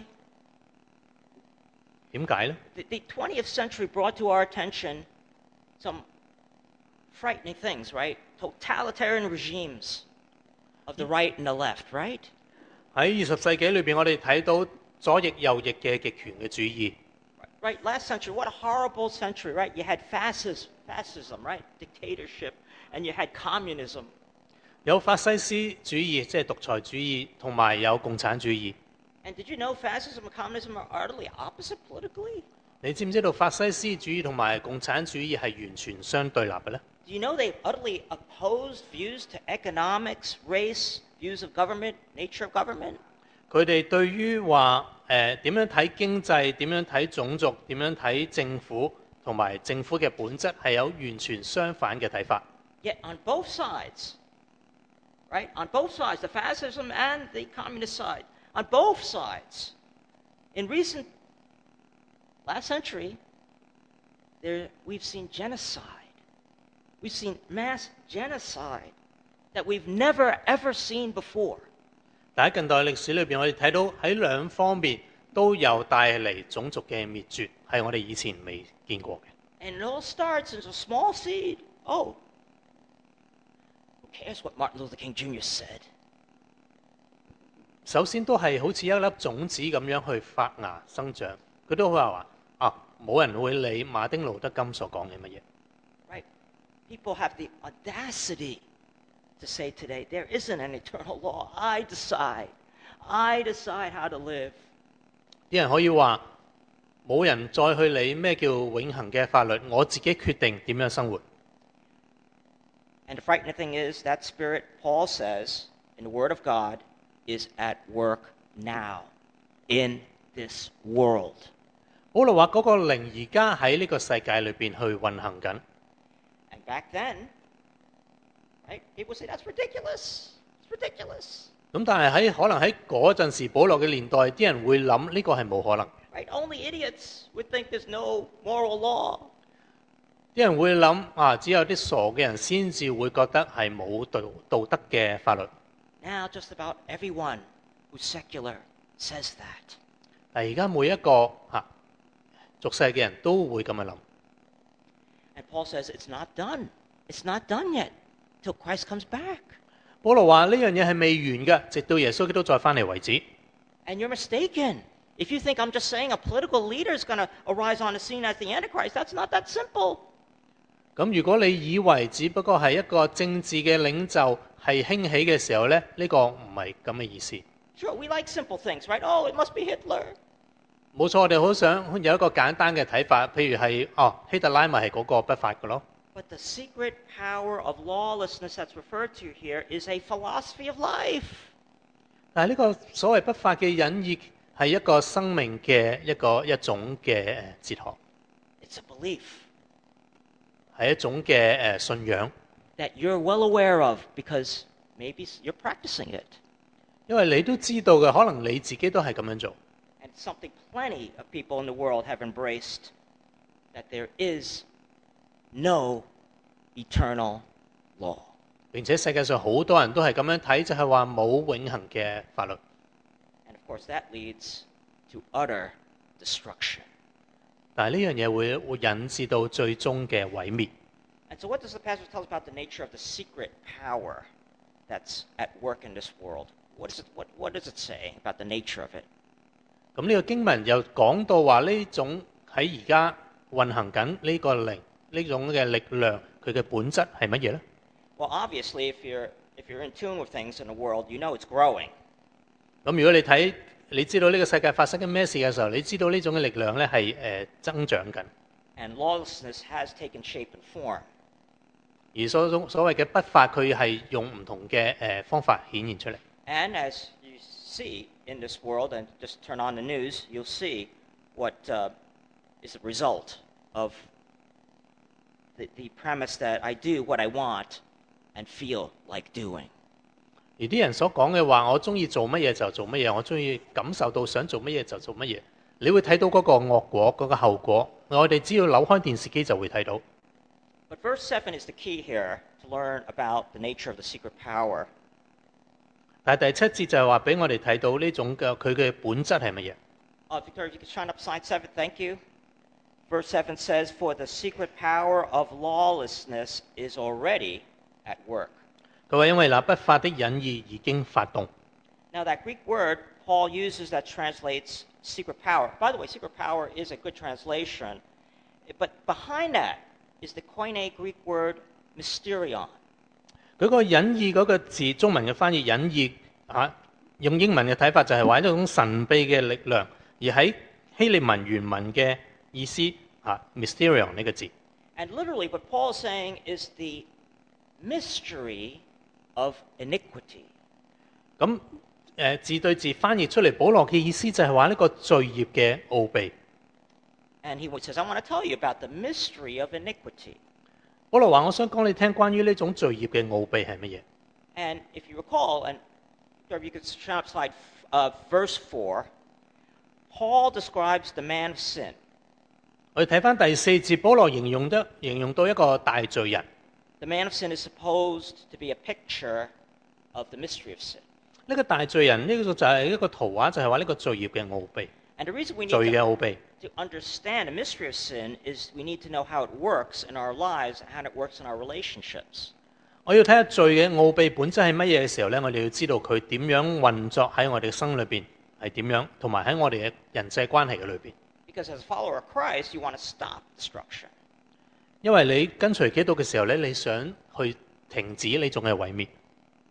點解呢？ The 20th century brought to our attention some frightening things, right? Totalitarian regimes of the right and the left, right? 喺20世紀裏邊，我哋睇到左翼右翼嘅極權嘅主義。 Right, last century, what a horrible century, right? You had fascism, right? Dictatorship, and you had communism. 有法西斯主義，即係獨裁主義，同埋有共產主義。 And did you know fascism and communism are utterly opposite politically? 你知唔知道法西斯主義同埋共產主義係完全相對立嘅呢？ Do you know they utterly opposed views to economics, race, views of government, nature of government? 佢哋對於話點樣睇經濟、點樣睇種族、點樣睇政府同埋政府嘅本質係有完全相反嘅睇法。 Yet on both sides, right? On both sides, the fascism and the communist side, on both sides, in last century, we've seen genocide. We've seen mass genocide that we've never ever seen before. 但喺近代歷史裏邊，我哋睇到喺兩方面都有帶嚟種族嘅滅絕，係我哋以前未見過嘅。 And it all starts as a small seed. Oh, who cares what Martin Luther King Jr. said? 首先都係好似一粒種子咁樣去發芽生長，佢都話冇人會理馬丁路德金所講嘅乜嘢。 Right? People have the audacity to say today, there isn't an eternal law. I decide how to live. 啲人可以話冇人再去理咩叫永恆嘅法律，我自己決定點樣生活。 And the frightening thing is that spirit, Paul says, in the Word of God, is at work now in this world. 保羅話嗰個靈而家喺呢個世界裏邊去運行緊。 And back then, right, people say that's ridiculous. It's ridiculous. 咁但係可能喺嗰陣時保羅嘅年代，啲人會諗呢個係冇可能。 Right? Only idiots would think there's no moral law. 啲人會諗只有啲傻嘅人先至會覺得係冇道德嘅法律。 Now just about everyone who's secular says that. 但而家每一個俗世嘅人都會咁樣諗。 And Paul says it's not done. It's not done yet till Christ comes back. 保羅話呢樣嘢係未完嘅，直到耶穌基督再翻嚟為止。 And you're mistaken. If you think I'm just saying a political leader is going to arise on the scene as the Antichrist, that's not that simple. 咁如果你以為只不過係一個政治嘅領袖係興起嘅時候呢，呢個唔係咁嘅意思。 Sure, we like simple things, right? Oh, it must be Hitler. 冇錯，我哋好想有一個簡單嘅睇法，譬如係希特拉咪係嗰個不法嘅咯。 But the secret power of lawlessness that's referred to here is a philosophy of life. 但係呢個所謂不法嘅隱意係一個生命嘅一種嘅哲學， It's a belief 係一種嘅信仰， that you're well aware of because maybe you're practicing it. 因為你都知道嘅，可能你自己都係咁樣做。 And something plenty of people in the world have embraced, that there is no eternal law. 並且世界上好多人都係咁樣睇，就係話冇永恆嘅法律。 And of course, that leads to utter destruction. 但係呢樣嘢會引致到最終嘅毀滅。 And so, what does the passage tell us about the nature of the secret power that's at work in this world? What does it say about the nature of it? 咁呢個經文又講到話呢種喺而家運行緊呢個靈呢種嘅力量，佢嘅本質係乜嘢呢？ Well, obviously, if you're in tune with things in the world, you know it's growing. 咁如果你知道呢個世界發生緊咩事嘅時候，你知道呢種嘅力量咧係增長緊。 And lawlessness has taken shape and form. 而所謂嘅不法，佢係用唔同嘅方法顯現出嚟。 And as you see in this world, and just turn on the news, you'll see what is the result of the premise that I do what I want and feel like doing. 而啲人所講嘅話，我中意做乜嘢就做乜嘢，我中意感受到想做乜嘢就做乜嘢。你會睇到嗰個惡果，嗰個後果。我哋只要扭開電視機就會睇到。 But verse 7 is the key here to learn about the nature of the secret power. 但係第七節就係話俾我哋睇到呢種嘅佢嘅本質係乜嘢。 Victoria, if you could shine up slide 7, thank you. Verse 7 says, For the secret power of lawlessness is already at work. 佢話因為那不法的隱意已經發動。 Now, that Greek word Paul uses that translates secret power. By the way, secret power is a good translation. But behind that is the Koine Greek word mysterion. 佢個隱意嗰個字，中文嘅翻譯隱意用英文嘅睇法就係話一種神秘嘅力量，而喺希臘文原文嘅意思mysterion 呢個字。 And literally what Paul is saying is the mystery of iniquity. 咁字對字翻譯出嚟，保羅嘅意思就係話呢個罪孽嘅奧秘。 And he says, I want to tell you about the mystery of iniquity. 保羅話：我想講你聽關於呢種罪孽嘅奧秘係乜嘢？ And if you recall, and if you could shine up slide verse 4, Paul describes the man of sin. 我哋睇翻第四節，保羅形容到一個大罪人。 The man of sin is supposed to be a picture of the mystery of sin. 呢個大罪人呢個就係一個圖畫，就係話呢個罪孽嘅奧秘， And the reason we 罪 need 嘅奧秘。 to understand the mystery of sin is we need to know how it works in our lives and how it works in our relationships. 我要睇下罪嘅奧秘本質係乜嘢嘅時候呢，我哋要知道佢點樣運作喺我哋嘅生裏邊係點樣，同埋喺我哋嘅人際關係嘅裏邊。 Because as a follower of Christ, you want to stop destruction. 因為你跟隨基督嘅時候呢，你想去停止呢種嘅毀滅。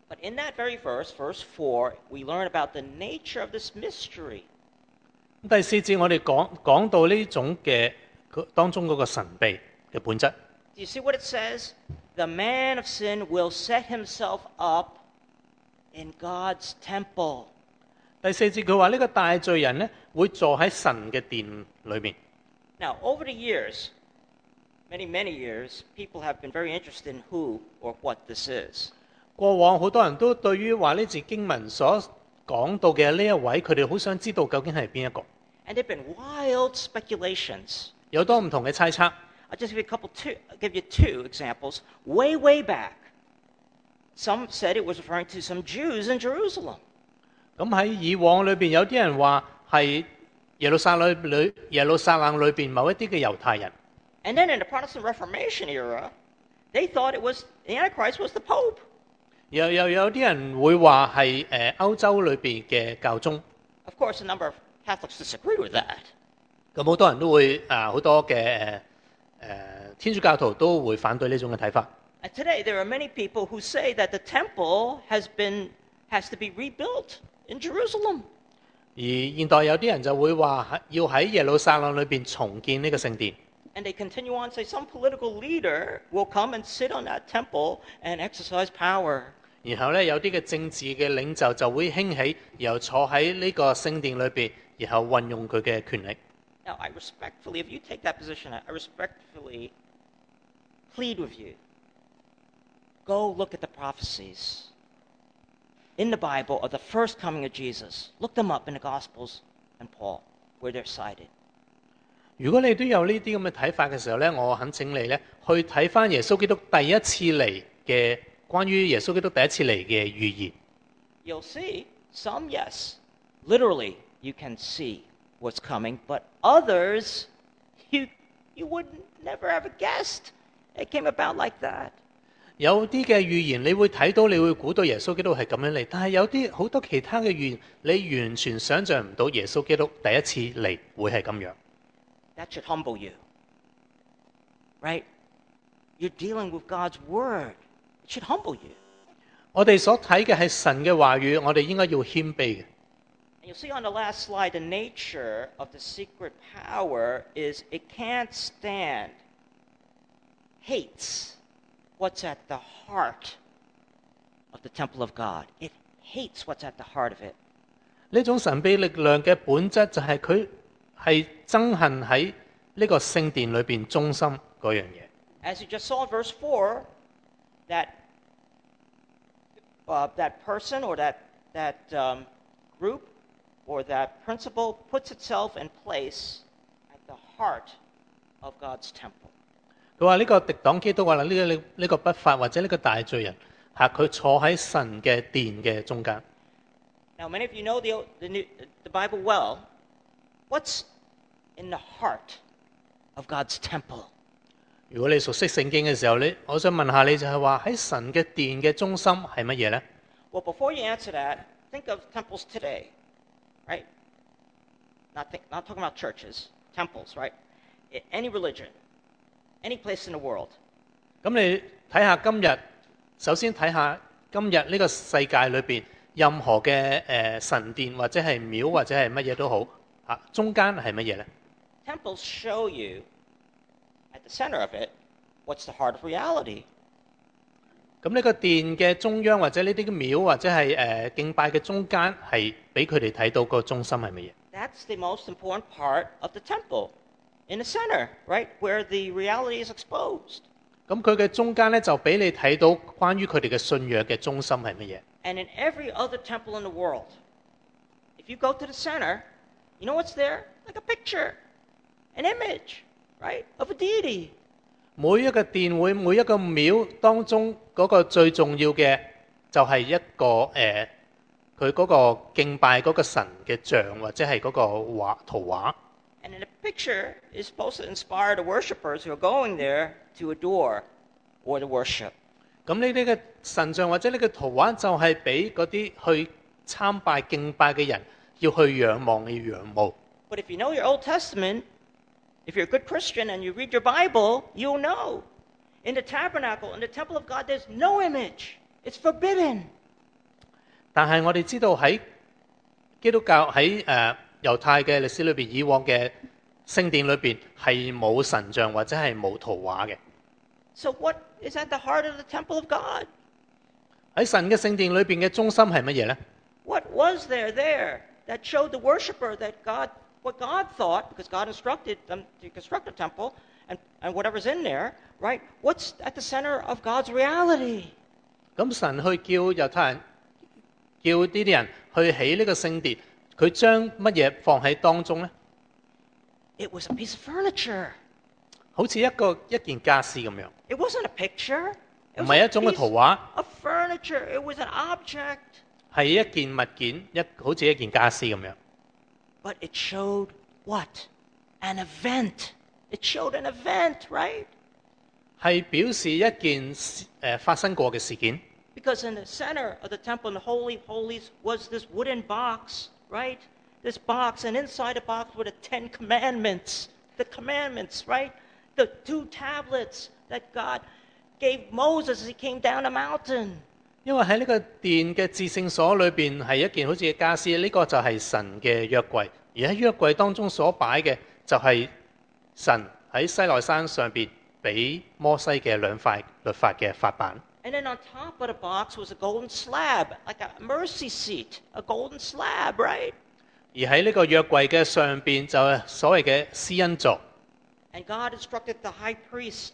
But in that very verse, verse 4, we learn about the nature of this mystery. 第4節我哋講到呢種嘅當中嗰個神秘嘅本質。 Do you see what it says? The man of sin will set himself up in God's temple. 第4節佢話呢個大罪人呢會坐喺神嘅殿裏面。 Now, over the years, many years, people have been very interested in who or what this is. 過往好多人都對於話呢節經文所講到嘅呢一位，佢哋好想知道究竟係邊一個。 And there have been wild speculations. 有多唔同嘅猜測。 I'll just give you two examples. Way back, some said it was referring to some Jews in Jerusalem. 咁喺以往裏邊有啲人話係耶路撒冷裏邊某一啲嘅猶太人。 And then in the Protestant Reformation era, they thought the Antichrist was the Pope. 又有啲人會話係歐洲裏邊嘅教宗。 Of course, a number of Catholics disagree with that. 咁好多人都會好多嘅天主教徒都會反對呢種嘅睇法。 And today, there are many people who say that the temple has to be rebuilt in Jerusalem. 而現代有啲人就會話要喺耶路撒冷裏邊重建呢個聖殿。 And they continue on to say some political leader will come and sit on that temple and exercise power. 然後咧有啲嘅政治嘅領袖就會興起，然後坐喺呢個聖殿裏邊，然後運用佢嘅權力。 Now, I respectfully, if you take that position, I respectfully plead with you. Go look at the prophecies in the Bible of the first coming of Jesus. Look them up in the Gospels and Paul, where they're cited. 如果你都有呢啲咁嘅睇法嘅時候咧，我懇請你咧去睇翻耶穌基督第一次嚟嘅關於耶穌基督第一次嚟嘅預言。 You'll see some, yes, literally you can see what's coming, but others you would never have guessed it came about like that. 有啲嘅預言你會睇到，你會估到耶穌基督係咁樣嚟，但係有啲好多其他嘅預言，你完全想像唔到耶穌基督第一次嚟會係咁樣。 That should humble you, right? You're dealing with God's word. It should humble you. 我哋所睇嘅係神嘅話語，我哋應該要謙卑嘅。 And you'll see on the last slide, the nature of the secret power is it can't stand, hates what's at the heart of the temple of God. It hates what's at the heart of it. 呢種神秘力量嘅本質就係佢係憎恨喺呢個聖殿裏邊中心嗰樣嘢。 As you just saw in verse 4, that person or that group or that principle puts itself in place at the heart of God's temple. 佢話呢個敵擋基督話呢個不法或者呢個大罪人佢坐喺神嘅殿嘅中間。 Now, many of you know the Bible well. What's in the heart of God's temple? 如果你熟悉聖經嘅時候，我想問下你就係話喺神嘅殿嘅中心係乜嘢呢？ Well, before you answer that, think of temples today, right? Not talking about churches, temples, right? Any religion, any place in the world. 咁你睇下今日，首先睇下今日呢個世界裏邊任何嘅神殿或者係廟或者係乜嘢都好，中間係乜嘢呢？ Temples show you at the center of it what's the heart of reality. 咁呢個殿嘅中央或者呢啲嘅廟或者係敬拜嘅中間係俾佢哋睇到個中心係乜嘢？ That's the most important part of the temple, in the center, right, where the reality is exposed. 咁佢嘅中間咧就俾你睇到關於佢哋嘅信仰嘅中心係乜嘢？ And in every other temple in the world, if you go to the center, you know what's there? Like a picture, an image, right, of a deity. 每一個殿會每一個廟當中嗰個最重要嘅就係一個佢嗰個敬拜嗰個神嘅像或者係嗰個圖畫。 And the picture is supposed to inspire the worshipers who are going there to adore or to worship. 咁呢啲嘅神像或者呢個圖畫就係俾嗰啲去參拜敬拜嘅人要去仰望要仰慕。 But if you know your Old Testament, if you're a good Christian and you read your Bible, you'll know. In the tabernacle, in the temple of God, there's no image. It's forbidden. 但係我哋知道喺基督教喺猶太嘅歷史裏邊，以往嘅聖殿裏邊係冇神像或者係冇圖畫嘅。 So what is at the heart of the temple of God? 喺神嘅聖殿裏邊嘅中心係乜嘢呢？ What was there that showed the worshiper that what God thought, because God instructed them to construct a temple and whatever's in there, right? What's at the center of God's reality? 咁神去叫猶太人，叫呢啲人去起呢個聖殿，佢將乜嘢放喺當中呢？ It was a piece of furniture. 好似一件家私咁樣， It wasn't a picture. 唔 It was 係 a 一種嘅 piece 圖畫， of furniture. It was an object. 係一件物件，好似一件家私咁樣。 But it showed what? An event. It showed an event, right? 係表示一件發生過嘅事件。 Because in the center of the temple, in the Holy of Holies, was this wooden box, right? This box, and inside the box were the 10 Commandments. The commandments, right? The 2 tablets that God gave Moses as he came down the mountain. 因為喺呢個殿嘅至聖所裏邊係一件好似嘅家私，呢、個就係神嘅約櫃，而喺約櫃當中所擺嘅就係神喺西奈山上邊俾摩西嘅2塊律法嘅法版。 And then on top of the box was a golden slab, like a mercy seat, a golden slab, right? 而喺呢個約櫃嘅上邊就係所謂嘅施恩座。 And God instructed the high priest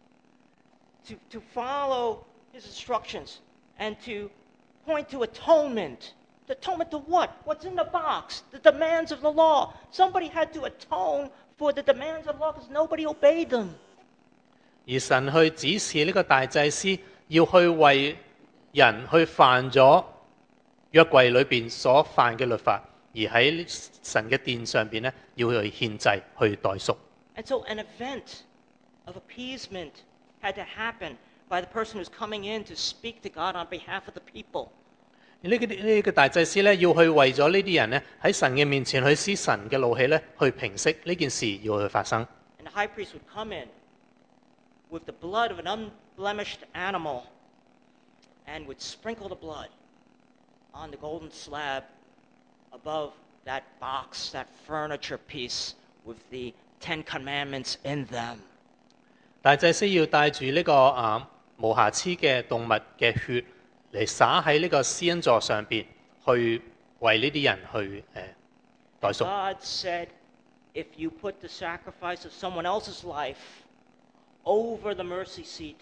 to follow his instructions and to point to atonement. The atonement to what? What's in the box? The demands of the law. Somebody had to atone for the demands of the law because nobody obeyed them. 而神去指示呢個大祭司要去為人去犯咗約櫃裏邊所犯嘅律法，而喺神嘅殿上邊咧要去獻祭去代贖。 And so an event of appeasement had to happen by the person who's coming in to speak to God on behalf of the people. 呢個大祭司咧要去為咗呢啲人咧喺神嘅面前去施神嘅怒氣咧去平息呢件事要去發生。 And the high priest would come in with the blood of an unblemished animal and would sprinkle the blood on the golden slab above that box, that furniture piece with the 10 Commandments in them. 大祭司要帶住呢個無瑕疵嘅動物嘅血嚟灑喺呢個施恩座上邊，去為呢啲人去代贖。 God said, if you put the sacrifice of someone else's life over the mercy seat,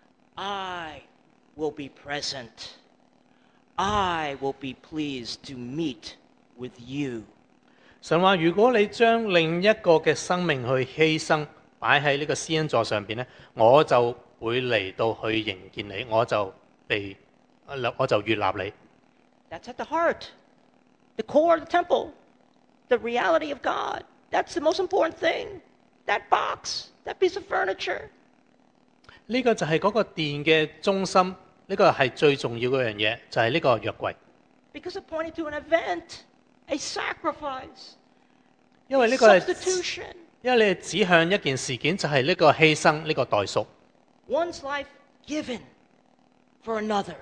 I will be present. I will be pleased to meet with you. 神話如果你將另一個嘅生命去犧牲，擺喺呢個施恩座上邊咧，我就會嚟到去迎見你，我就悅納你。 That's at the heart, the core of the temple, the reality of God. That's the most important thing. That box, that piece of furniture. 呢個就係嗰個殿嘅中心，呢個係最重要嗰樣嘢，就係呢個約櫃。 Because it pointed to an event, a sacrifice, 因為 a 呢個係 substitution. 因為你係指向一件事件，就係呢個犧牲，呢個代贖。 One's life given for another.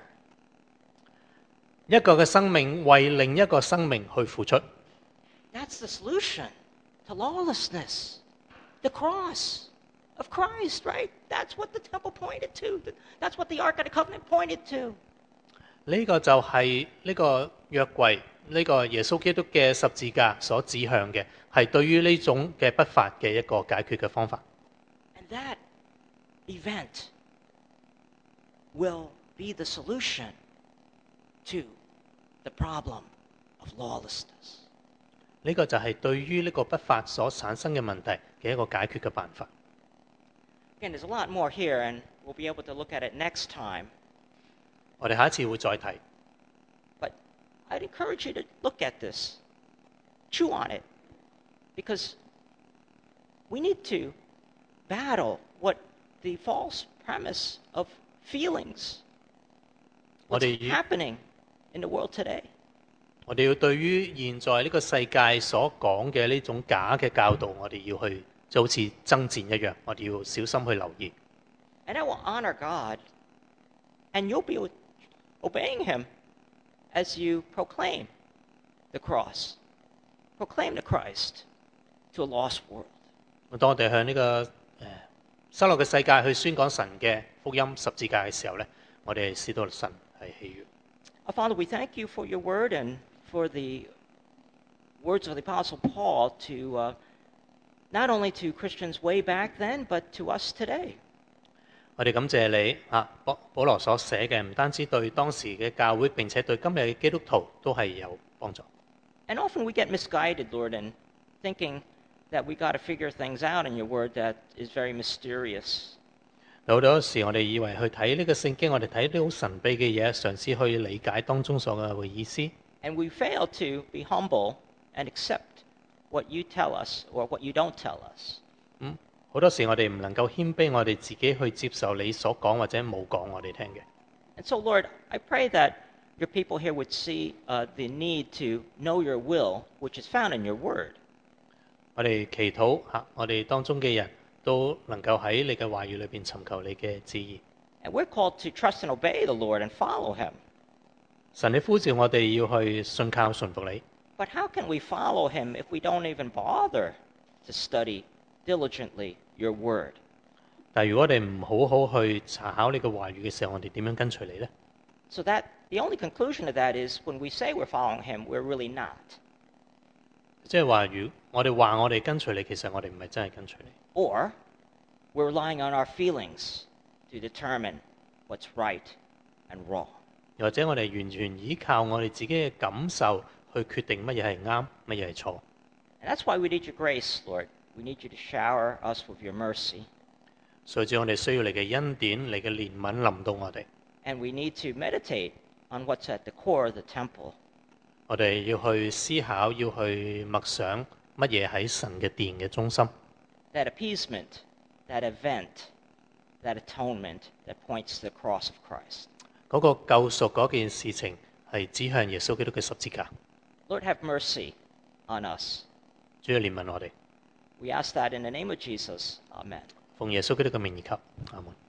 一個嘅生命為另一個生命去付出， That's the solution to lawlessness. The cross of Christ, right? That's what the temple pointed to. That's what the Ark of the Covenant pointed to. 呢個就係呢個約櫃，呢個耶穌基督嘅十字架所指向嘅，係對於呢種嘅不法嘅一個解決嘅方法。 And that event will be the solution to the problem of lawlessness. 呢個就係對於呢個不法所產生嘅問題嘅一個解決嘅辦法。 Again, there's a lot more here, and we'll be able to look at it next time. 我哋下一次會再睇， But I'd encourage you to look at this, chew on it, because we need to battle what the false premise of feelings, what's 我哋要 happening in the world today. 我哋要對於現在呢個世界所講嘅呢種假嘅教導，我哋要去就好似爭戰一樣，我哋要小心去留意。 And that will honor God, and you'll be obeying Him as you proclaim the cross, proclaim the Christ to a lost world. 當我哋向呢個失落嘅世界去宣講神嘅福音十字架嘅時候咧，我哋使到神係喜悅。 Father, we thank you for your word and for the words of the Apostle Paul to not only to Christians way back then, but to us today. 我哋感謝你保羅所寫嘅唔單止對當時嘅教會，並且對今日嘅基督徒都係有幫助。 And often we get misguided, Lord, in thinking that we got to figure things out in your word that is very mysterious. 好多時我哋以為去睇呢個聖經，我哋睇啲好神秘嘅嘢，嘗試去理解當中所有嘅意思。 And we fail to be humble and accept what you tell us or what you don't tell us. 好多時我哋唔能夠謙卑，我哋自己去接受你所講或者冇講我哋聽嘅。 And so, Lord, I pray that your people here would see the need to know your will, which is found in your word. 我哋祈禱我哋當中嘅人都能夠喺你嘅話語裏邊尋求你嘅旨意。 And we're called to trust and obey the Lord and follow him. 神你呼召我哋要去信靠順服你。 But how can we follow him if we don't even bother to study diligently your word? 但係如果我哋唔好好去查考你嘅話語嘅時候，我哋點樣跟隨你呢？ So that the only conclusion of that is when we say we're following him, we're really not. 即係話，我哋話我哋跟隨你，其實我哋唔係真係跟隨你。 Or we're relying on our feelings to determine what's right and wrong. 又或者我哋完全依靠我哋自己嘅感受去決定乜嘢係啱，乜嘢係錯。 And that's why we need your grace, Lord. We need you to shower us with your mercy. 所以我哋需要你嘅恩典，你嘅憐憫臨到我哋。 And we need to meditate on what's at the core of the temple. 我哋要去思考，要去默想乜嘢喺神嘅殿嘅中心。 That appeasement, that event, that atonement that points to the cross of Christ. 嗰個救贖嗰件事情係指向耶穌基督嘅十字架。 Lord, have mercy on us. 主要憐憫我哋。 We ask that in the name of Jesus. Amen. 奉耶穌基督嘅名而求，阿門。